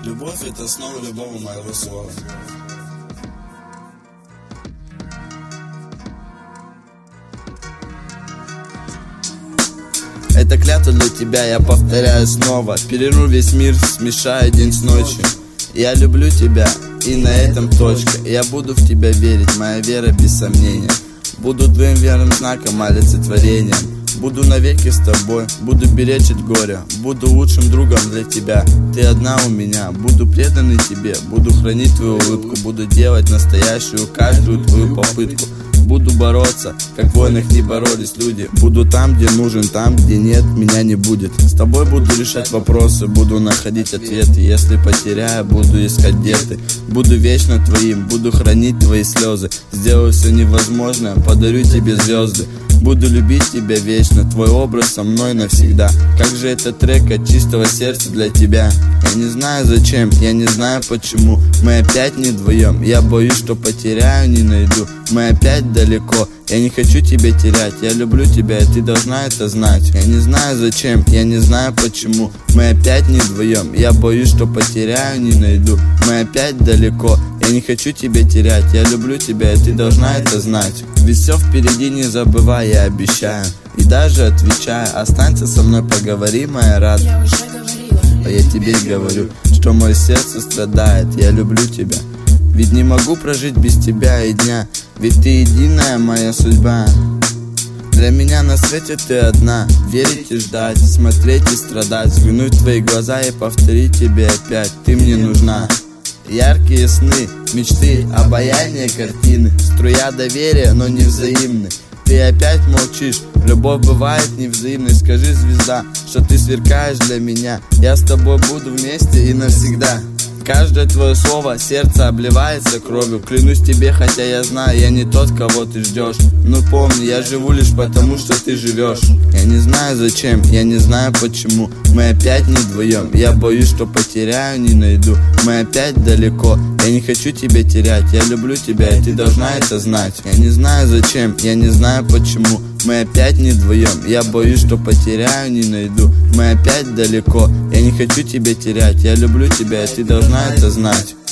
Любовь — это основа любого моего слова. Это клятва для тебя, я повторяю снова. Перерву весь мир, смешаю день с ночью. Я люблю тебя, и на этом точка. Я буду в тебя верить, моя вера без сомнения. Буду твоим верным знаком, олицетворением. Буду навеки с тобой, буду беречь от горя. Буду лучшим другом для тебя, ты одна у меня. Буду преданный тебе, буду хранить твою улыбку. Буду делать настоящую каждую твою попытку. Буду бороться, как в войнах не боролись люди. Буду там, где нужен, там, где нет, меня не будет. С тобой буду решать вопросы, буду находить ответы. Если потеряю, буду искать, где ты. Буду вечно твоим, буду хранить твои слезы. Сделаю все невозможное, подарю тебе звезды. Буду любить тебя вечно, твой образ со мной навсегда. Как же этот трек от чистого сердца для тебя. Я не знаю зачем, я не знаю почему. Мы опять не вдвоем, я боюсь, что потеряю, не найду. Мы опять далеко, я не хочу тебя терять. Я люблю тебя, и ты должна это знать. Я не знаю зачем, я не знаю почему. Мы опять не вдвоем, я боюсь, что потеряю, не найду. Мы опять далеко, я не хочу тебя терять. Я люблю тебя, и ты должна это знать. Ведь все впереди, не забывай, я обещаю. И даже отвечаю, останься со мной, поговори, моя рад. Я уже говорила. А я тебе говорю, что мое сердце страдает. Я люблю тебя, ведь не могу прожить без тебя и дня. Ведь ты единая моя судьба. Для меня на свете ты одна. Верить и ждать, смотреть и страдать. Взглянуть в твои глаза и повторить тебе опять. Ты мне нужна. Яркие сны, мечты, обаяние картины. Струя доверия, но не взаимны. Ты опять молчишь, любовь бывает невзаимной. Скажи, звезда, что ты сверкаешь для меня. Я с тобой буду вместе и навсегда. Каждое твое слово, сердце обливается кровью. Клянусь тебе, хотя я знаю, я не тот, кого ты ждешь. Но помни, я живу лишь потому, что ты живешь. Я не знаю зачем, я не знаю почему. Мы опять не вдвоем, я боюсь, что потеряю, не найду. Мы опять далеко, я не хочу тебя терять. Я люблю тебя, и ты должна это знать. Я не знаю зачем, я не знаю почему. Мы опять не вдвоем, я боюсь, что потеряю, не найду. Мы опять далеко, я не хочу тебя терять. Я люблю тебя, и ты должна это знать.